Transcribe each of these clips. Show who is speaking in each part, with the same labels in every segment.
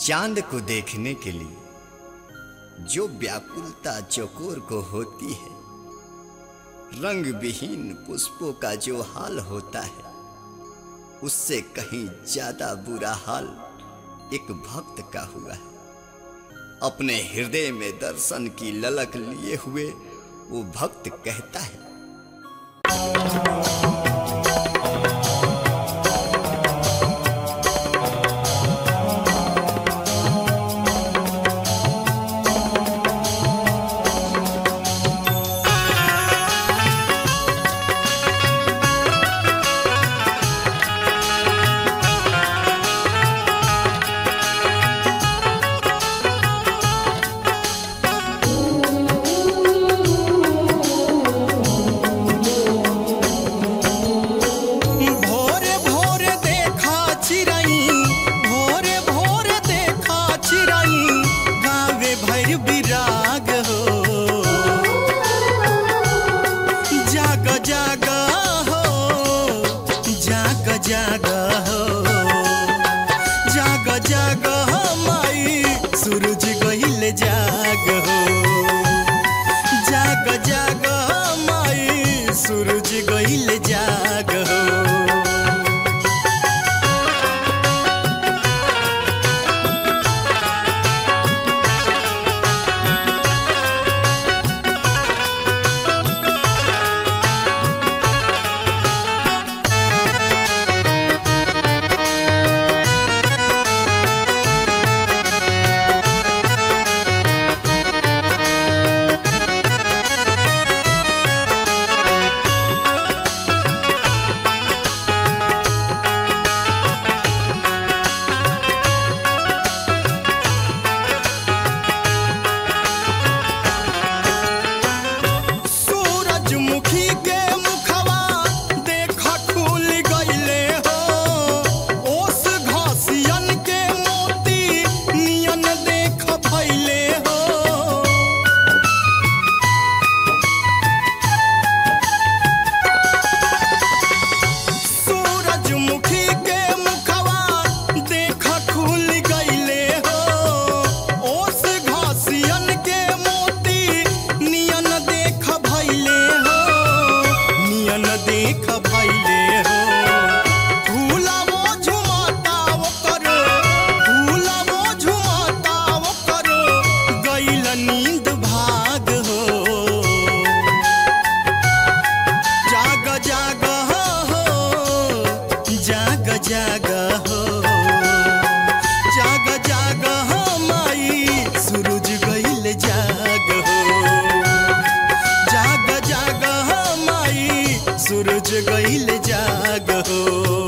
Speaker 1: चांद को देखने के लिए जो व्याकुलता चकोर को होती है, रंग विहीन पुष्पों का जो हाल होता है, उससे कहीं ज्यादा बुरा हाल एक भक्त का हुआ है। अपने हृदय में दर्शन की ललक लिए हुए वो भक्त कहता है, सूरज गइल जाग हो, जाग जाग माई सूरज गइल जाग हो। जाग हो, जाग जाग हो माई सूरज गइल जाग हो, जाग जाग हो माई सूरज गइल जाग हो।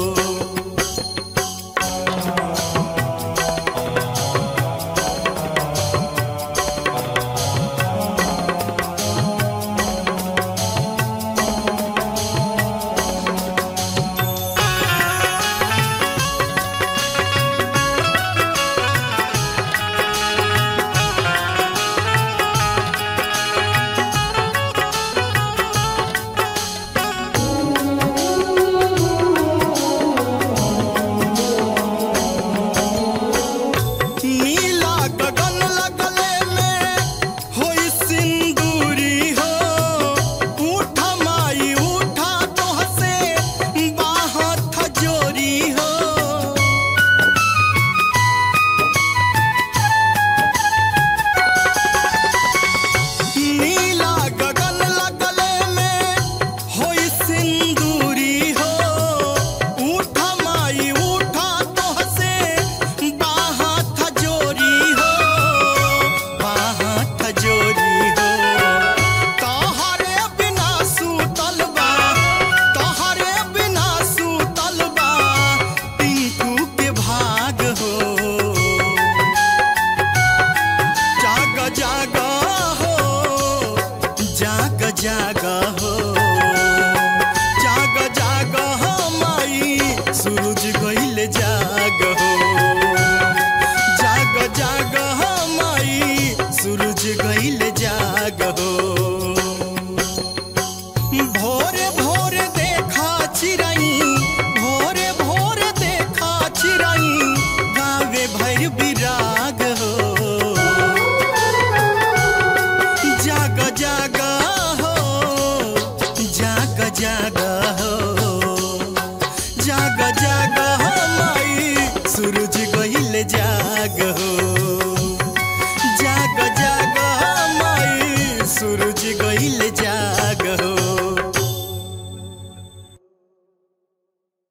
Speaker 1: जाग हो, जाग जाग हो माई सूरज गइल जाग हो, जाग जाग हो माई सूरज गइल जाग हो। भोरे भोरे देखा चिराई, भोरे भोरे देखा चिराई गावे भैर बिरा
Speaker 2: जाग